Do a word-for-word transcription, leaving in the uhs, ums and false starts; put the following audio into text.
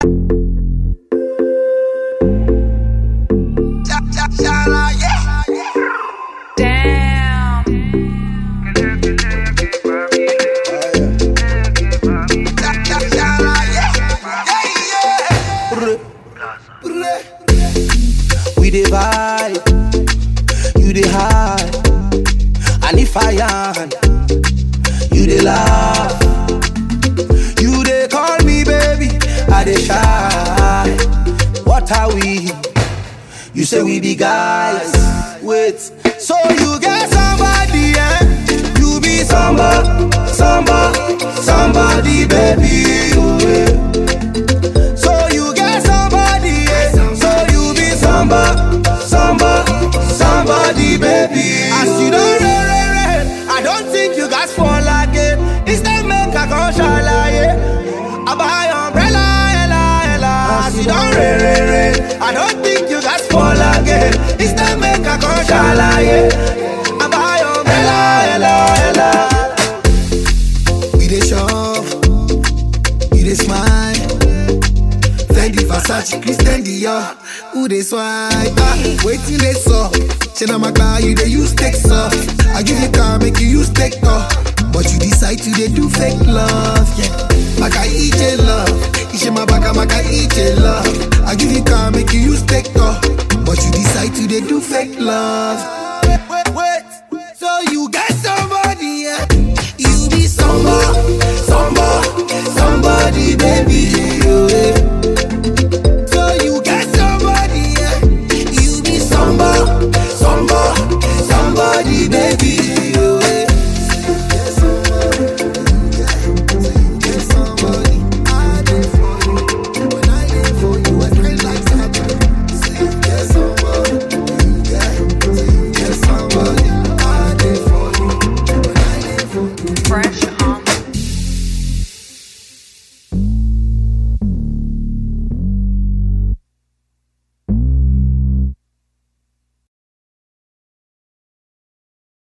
We dey vibe, you dey high, and if I am, you dey laugh. You dey call me baby, I dey shy. What are we? You say we be guys. Wait, so you get somebody, eh? You be somebody, somebody, somebody, baby. Oh, yeah. So you get somebody, eh? So you be somebody, somebody, somebody, baby. As you don't rain, rain, rain, I don't think you guys fall again. Instead make a conshala, yeah. I buy umbrella, ella, ella. As you don't rain, rain, rain, I don't think you guys fall again. Instead make a conshala, yeah. I buy umbrella, ella, ella. We dey shove, you dey smile. Fendi, Versace, Christian Dior. Who dey swipe? Ah, waiting they saw. Chena my car, you dey use take soft. I give you car, make you use take off. But you decide to dey do fake love, yeah. Maka ije love, ishe my baka maka ije love. I give you car, make you use take off. But you decide to dey do fake love. Wait, wait, wait. So you get somebody, yeah. You be somebody, somebody, somebody, baby.